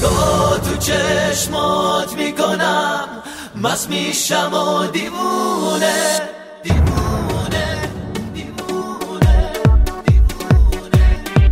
نگاه تو چشمات میکنم، مست میشم و دیوونه دیوونه دیوونه دیوونه.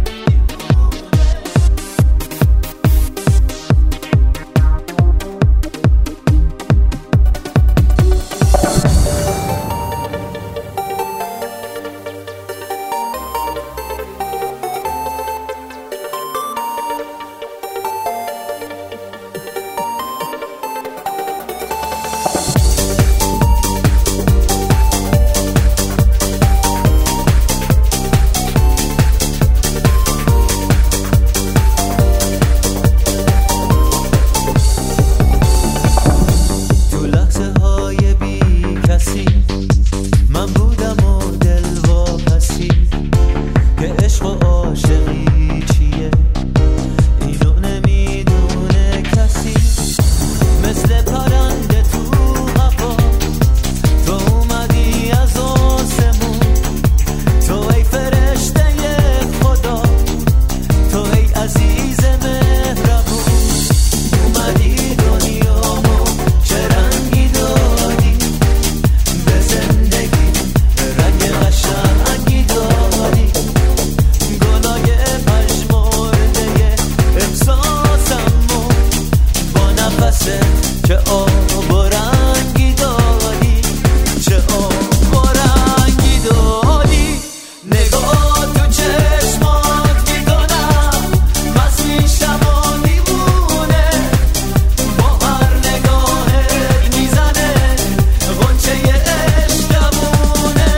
من بودم و دل واپسی که عشق و عاشقی چیه، اینو نمیدونه کسی. مثل پرنده تو هوا تو اومدی از آسمون، تو ای فرشته خدا، تو ای عزیز مهربون. اومدی دنیامو چه رنگی دادی، به زندگی رنگ قشنگی دادی. گلای پژمرده احساسمو با نفست چه آب و رنگی دادی، چه آب و رنگی دادی. نگاه تو چشمات میکنم، مست میشم و دیوونه. با هر نگاهت میزنه غنچه عشق جوونه.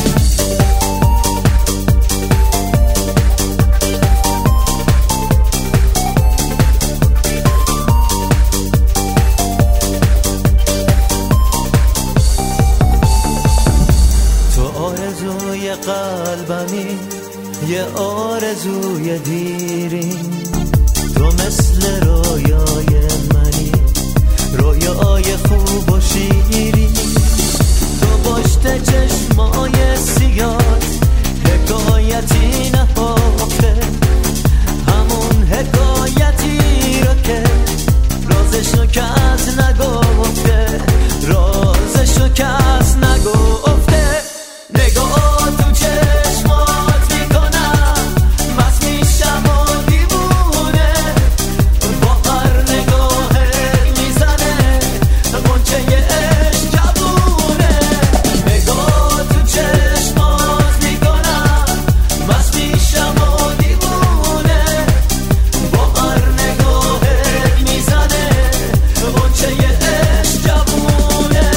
تو آرزوی قلبمی، یه آرزوی دیرین. تو مثل رویای منی، رویای خوب و شیرین. تو پشت چشمای سیاد حکایتی نهفته، همون حکایتی رو که رازشو کس نگفته، رازشو کس نگفته. نگاه تو چشمات میکنم، مست میشم و دیوونه. با هر نگاهت میزنه غنچه عشق جوونه. نگاه تو چشمات میکنم، مست میشم و دیوونه. با هر نگاهت میزنه غنچه عشق جوونه.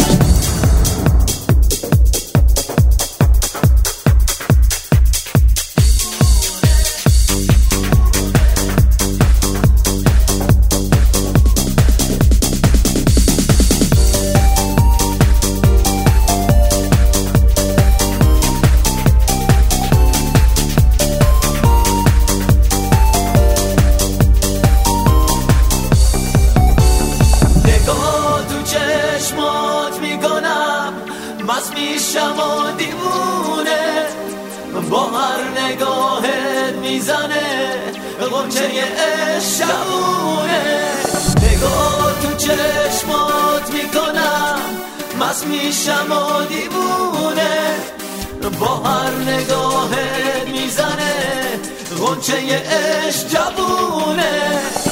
نگاه تو چشمات میکنم، مست میشم و دیوونه. با هر نگاهت میزنه غنچه عشق جوونه. نگاه تو چشمات میکنم، مست میشم و دیوونه. با هر نگاهت میزنه غنچه عشق جوونه.